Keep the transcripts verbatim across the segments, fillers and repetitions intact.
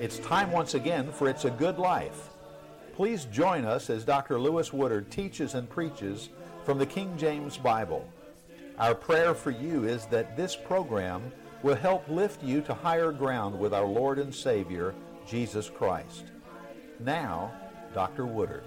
It's time once again for It's a Good Life. Please join us as Doctor Lewis Woodard teaches and preaches from the King James Bible. Our prayer for you is that this program will help lift you to higher ground with our Lord and Savior, Jesus Christ. Now, Doctor Woodard.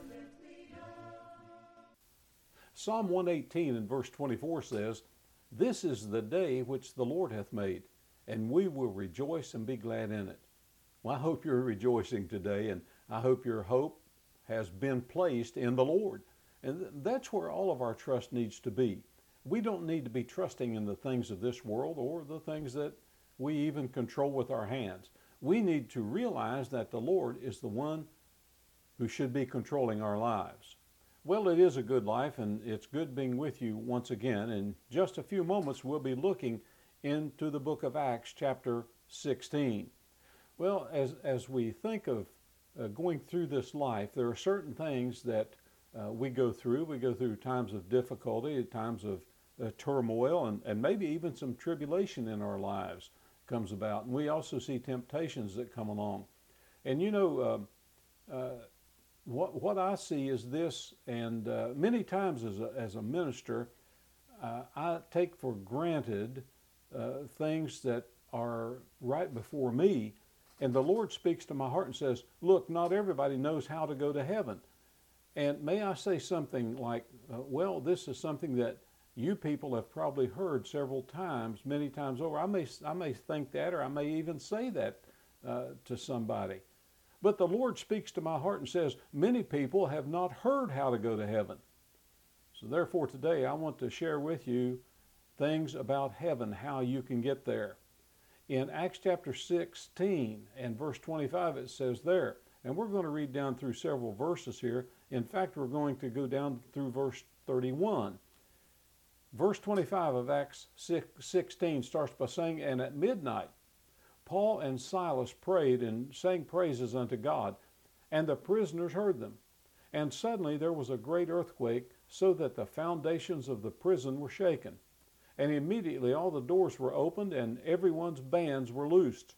Psalm one eighteen and verse twenty-four says, "This is the day which the Lord hath made, and we will rejoice and be glad in it." Well, I hope you're rejoicing today, and I hope your hope has been placed in the Lord. And that's where all of our trust needs to be. We don't need to be trusting in the things of this world or the things that we even control with our hands. We need to realize that the Lord is the one who should be controlling our lives. Well, it is a good life, and it's good being with you once again. In just a few moments, we'll be looking into the book of Acts, chapter sixteen. Well, as, as we think of uh, going through this life, there are certain things that uh, we go through. We go through times of difficulty, times of uh, turmoil, and, and maybe even some tribulation in our lives comes about. And we also see temptations that come along. And you know, uh, uh, what, what I see is this, and uh, many times as a, as a minister, uh, I take for granted uh, things that are right before me. And the Lord speaks to my heart and says, look, not everybody knows how to go to heaven. And may I say something like, uh, well, this is something that you people have probably heard several times, many times over. I may, I may think that, or I may even say that uh, to somebody. But the Lord speaks to my heart and says, many people have not heard how to go to heaven. So therefore today I want to share with you things about heaven, how you can get there. In Acts chapter sixteen and verse twenty-five, it says there, and we're going to read down through several verses here. In fact, we're going to go down through verse thirty-one. Verse twenty-five of Acts sixteen starts by saying, "And at midnight, Paul and Silas prayed and sang praises unto God, and the prisoners heard them. And suddenly there was a great earthquake, so that the foundations of the prison were shaken. And immediately all the doors were opened, and everyone's bands were loosed.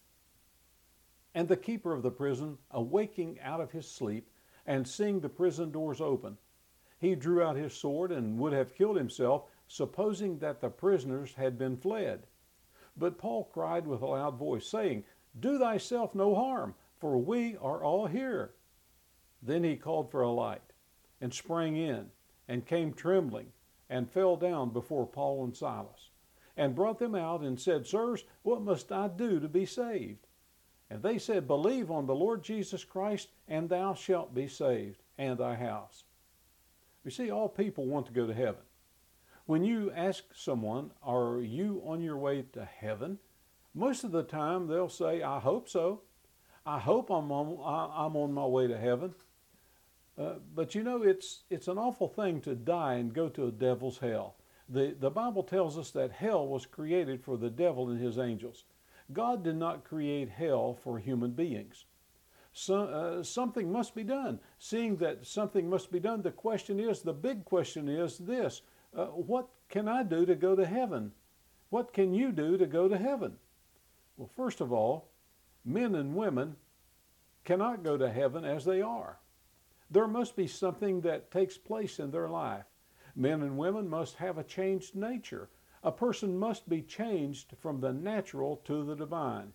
And the keeper of the prison, awaking out of his sleep, and seeing the prison doors open, he drew out his sword and would have killed himself, supposing that the prisoners had been fled. But Paul cried with a loud voice, saying, Do thyself no harm, for we are all here. Then he called for a light, and sprang in, and came trembling, and fell down before Paul and Silas, and brought them out, and said, Sirs, what must I do to be saved? And they said, Believe on the Lord Jesus Christ, and thou shalt be saved, and thy house." You see, all people want to go to heaven. When you ask someone, are you on your way to heaven? Most of the time they'll say, I hope so. I hope I'm on, I'm on my way to heaven. Uh, but you know, it's it's an awful thing to die and go to a devil's hell. The, the Bible tells us that hell was created for the devil and his angels. God did not create hell for human beings. So, uh, something must be done. Seeing that something must be done, the question is, the big question is this, uh, what can I do to go to heaven? What can you do to go to heaven? Well, first of all, men and women cannot go to heaven as they are. There must be something that takes place in their life. Men and women must have a changed nature. A person must be changed from the natural to the divine.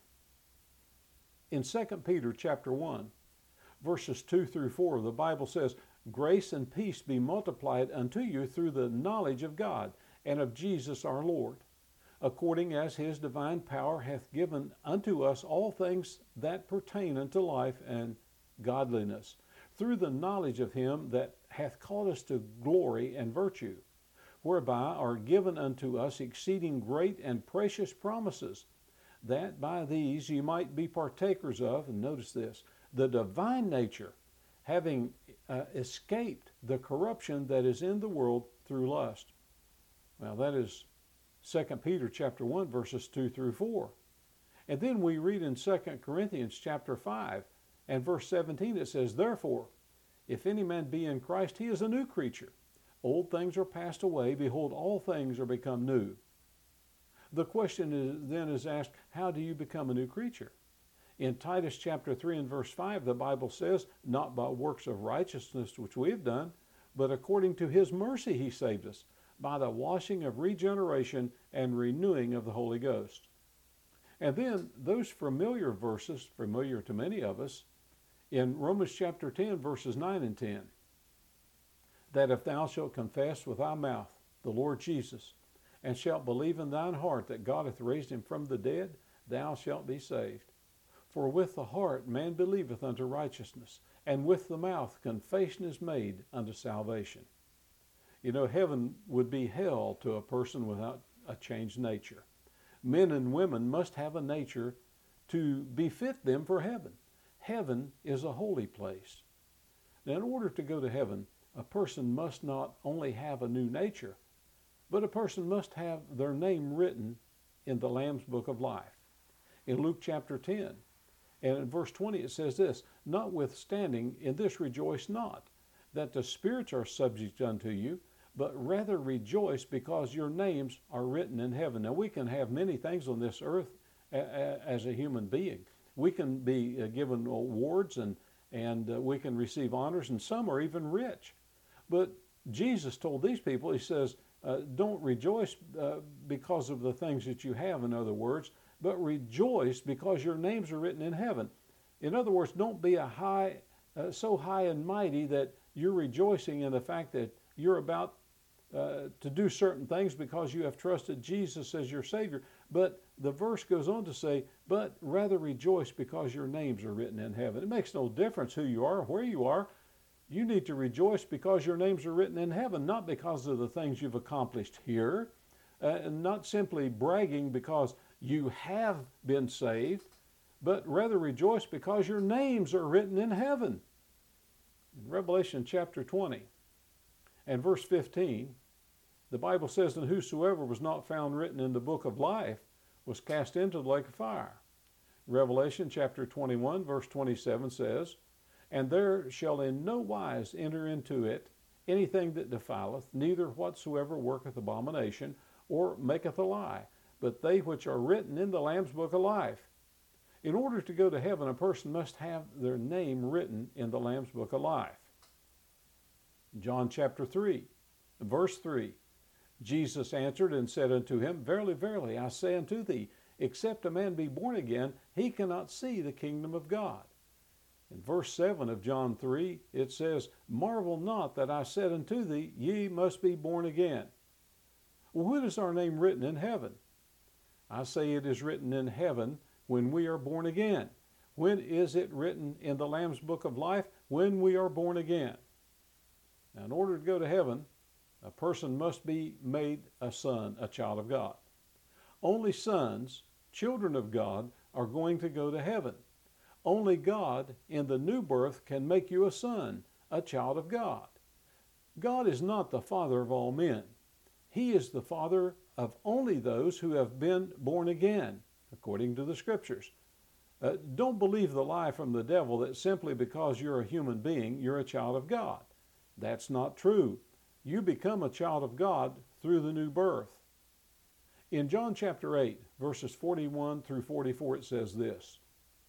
In Second Peter chapter one, verses two through four, the Bible says, Grace and peace be multiplied unto you through the knowledge of God and of Jesus our Lord, according as his divine power hath given unto us all things that pertain unto life and godliness, through the knowledge of him that hath called us to glory and virtue, whereby are given unto us exceeding great and precious promises, that by these you might be partakers of, and notice this, the divine nature, having uh, escaped the corruption that is in the world through lust. Well, that is Second Peter chapter one, verses two through four. And then we read in Second Corinthians chapter five, and verse seventeen, it says, Therefore, if any man be in Christ, he is a new creature. Old things are passed away. Behold, all things are become new. The question is, then is asked, how do you become a new creature? In Titus chapter three and verse five, the Bible says, not by works of righteousness which we have done, but according to his mercy he saved us, by the washing of regeneration and renewing of the Holy Ghost. And then those familiar verses, familiar to many of us, in Romans chapter ten, verses nine and ten, that if thou shalt confess with thy mouth the Lord Jesus, and shalt believe in thine heart that God hath raised him from the dead, thou shalt be saved. For with the heart man believeth unto righteousness, and with the mouth confession is made unto salvation. You know, heaven would be hell to a person without a changed nature. Men and women must have a nature to befit them for heaven. Heaven is a holy place. Now, in order to go to heaven, a person must not only have a new nature, but a person must have their name written in the Lamb's Book of Life. In Luke chapter ten, and in verse twenty, it says this, notwithstanding, in this rejoice not, that the spirits are subject unto you, but rather rejoice because your names are written in heaven. Now, we can have many things on this earth a, a, as a human being. We can be uh, given awards and, and uh, we can receive honors, and some are even rich. But Jesus told these people, he says, uh, don't rejoice uh, because of the things that you have, in other words, but rejoice because your names are written in heaven. In other words, don't be a high, uh, so high and mighty that you're rejoicing in the fact that you're about uh, to do certain things because you have trusted Jesus as your Savior. But the verse goes on to say, but rather rejoice because your names are written in heaven. It makes no difference who you are, where you are. You need to rejoice because your names are written in heaven, not because of the things you've accomplished here, uh, and not simply bragging because you have been saved, but rather rejoice because your names are written in heaven. In Revelation chapter twenty and verse fifteen, the Bible says, and whosoever was not found written in the book of life was cast into the lake of fire. Revelation chapter twenty-one verse twenty-seven says, and there shall in no wise enter into it anything that defileth, neither whatsoever worketh abomination, or maketh a lie, but they which are written in the Lamb's book of life. In order to go to heaven, a person must have their name written in the Lamb's book of life. John chapter three, verse three, Jesus answered and said unto him, verily, verily, I say unto thee, except a man be born again, he cannot see the kingdom of God. In verse seven of John three, it says, marvel not that I said unto thee, ye must be born again. Well, when is our name written in heaven? I say it is written in heaven when we are born again. When is it written in the Lamb's book of life? When we are born again. Now, in order to go to heaven, a person must be made a son, a child of God. Only sons, children of God, are going to go to heaven. Only God in the new birth can make you a son, a child of God. God is not the father of all men. He is the father of only those who have been born again, according to the scriptures. Uh, don't believe the lie from the devil that simply because you're a human being, you're a child of God. That's not true. You become a child of God through the new birth. In John chapter eight, verses forty-one through forty-four, it says this,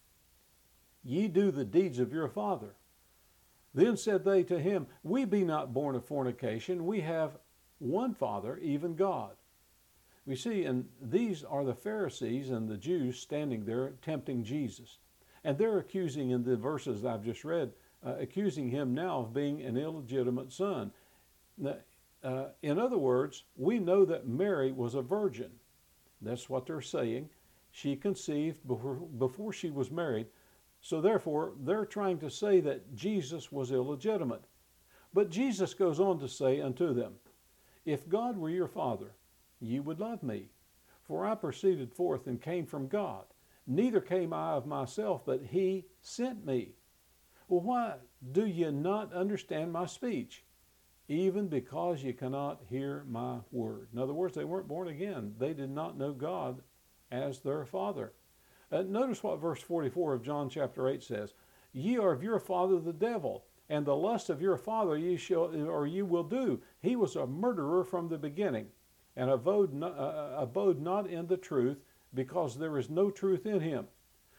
ye do the deeds of your father. Then said they to him, we be not born of fornication, we have one Father, even God. We see, and these are the Pharisees and the Jews standing there tempting Jesus. And they're accusing, in the verses I've just read, uh, accusing him now of being an illegitimate son. Now, uh, in other words, we know that Mary was a virgin. That's what they're saying. She conceived before, before she was married. So therefore, they're trying to say that Jesus was illegitimate. But Jesus goes on to say unto them, if God were your father, ye would love me. For I proceeded forth and came from God. Neither came I of myself, but he sent me. Well, why do ye not understand my speech? Even because ye cannot hear my word. In other words, they weren't born again. They did not know God as their father. Uh, notice what verse forty-four of John chapter eight says. Ye are of your father the devil, and the lust of your father ye shall, or ye will do. He was a murderer from the beginning, and abode not, uh, abode not in the truth, because there is no truth in him.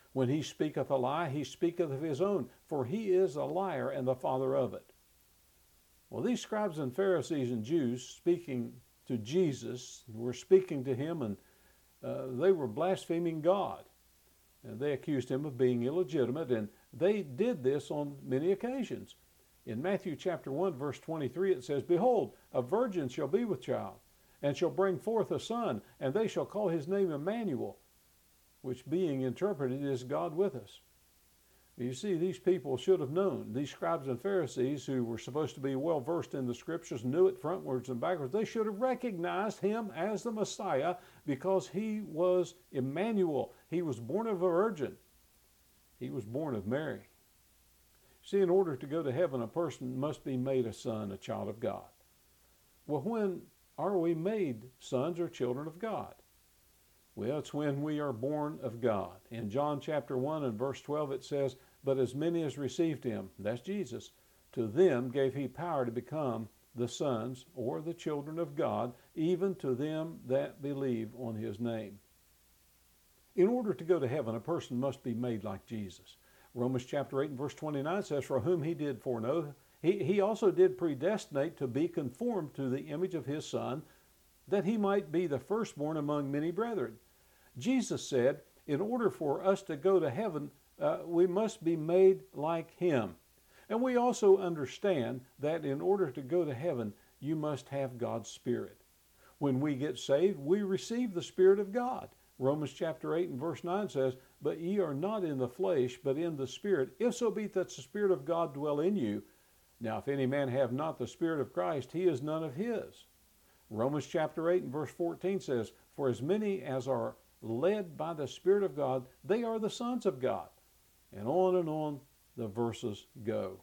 When he speaketh a lie, he speaketh of his own, for he is a liar and the father of it. Well, these scribes and Pharisees and Jews speaking to Jesus were speaking to him, and uh, they were blaspheming God. And they accused him of being illegitimate, and they did this on many occasions. In Matthew chapter one, verse twenty-three, it says, Behold, a virgin shall be with child, and shall bring forth a son, and they shall call his name Emmanuel, which being interpreted is God with us. You see, these people should have known. These scribes and Pharisees, who were supposed to be well versed in the scriptures, knew it frontwards and backwards. They should have recognized him as the Messiah because he was Emmanuel. He was born of a virgin. He was born of Mary. See, in order to go to heaven, a person must be made a son, a child of God. Well, when are we made sons or children of God? Well, it's when we are born of God. In John chapter one and verse twelve it says, But as many as received him, that's Jesus, to them gave he power to become the sons or the children of God, even to them that believe on his name. In order to go to heaven, a person must be made like Jesus. Romans chapter eight and verse twenty-nine says, For whom he did foreknow, he, he also did predestinate to be conformed to the image of his Son, that he might be the firstborn among many brethren. Jesus said, in order for us to go to heaven, uh, we must be made like him. And we also understand that in order to go to heaven, you must have God's Spirit. When we get saved, we receive the Spirit of God. Romans chapter eight and verse nine says, But ye are not in the flesh, but in the Spirit, if so be that the Spirit of God dwell in you. Now if any man have not the Spirit of Christ, he is none of his. Romans chapter eight and verse fourteen says, For as many as are led by the Spirit of God, they are the sons of God. And on and on the verses go.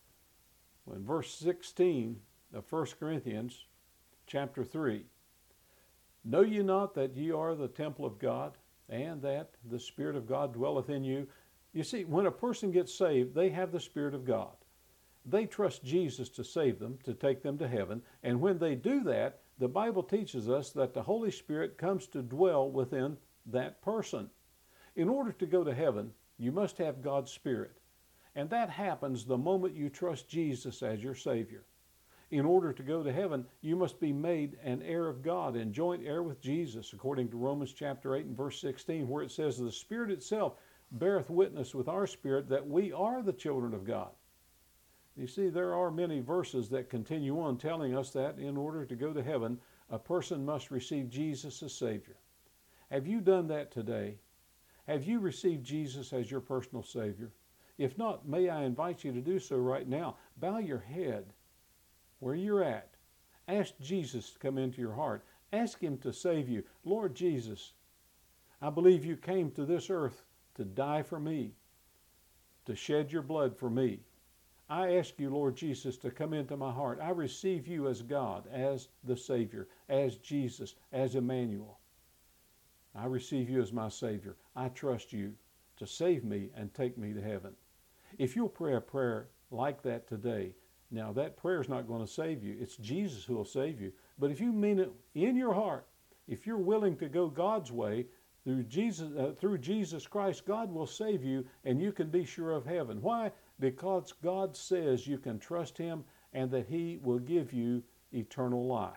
In verse sixteen of First Corinthians chapter three, Know ye not that ye are the temple of God, and that the Spirit of God dwelleth in you? You see, when a person gets saved, they have the Spirit of God. They trust Jesus to save them, to take them to heaven, and when they do that, the Bible teaches us that the Holy Spirit comes to dwell within that person. In order to go to heaven, you must have God's Spirit. And that happens the moment you trust Jesus as your Savior. In order to go to heaven, you must be made an heir of God and joint heir with Jesus, according to Romans chapter eight and verse sixteen, where it says, The Spirit itself beareth witness with our spirit that we are the children of God. You see, there are many verses that continue on telling us that in order to go to heaven, a person must receive Jesus as Savior. Have you done that today? Have you received Jesus as your personal Savior? If not, may I invite you to do so right now. Bow your head where you're at. Ask Jesus to come into your heart. Ask him to save you. Lord Jesus, I believe you came to this earth to die for me, to shed your blood for me. I ask you, Lord Jesus, to come into my heart. I receive you as God, as the Savior, as Jesus, as Emmanuel. I receive you as my Savior. I trust you to save me and take me to heaven. If you'll pray a prayer like that today, now that prayer is not going to save you. It's Jesus who will save you. But if you mean it in your heart, if you're willing to go God's way, through Jesus, uh, through Jesus Christ, God will save you and you can be sure of heaven. Why? Because God says you can trust him and that he will give you eternal life.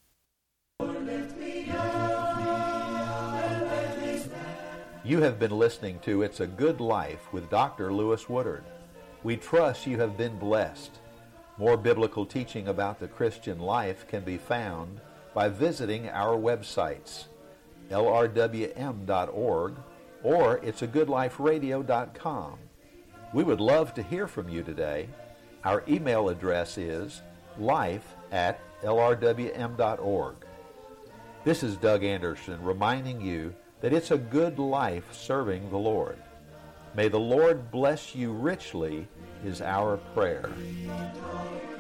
You have been listening to It's a Good Life with Doctor Lewis Woodard. We trust you have been blessed. More biblical teaching about the Christian life can be found by visiting our websites, L R W M dot org or it's a good life radio dot com. We would love to hear from you today. Our email address is life at L R W M dot org. This is Doug Anderson reminding you that it's a good life serving the Lord. May the Lord bless you richly is our prayer.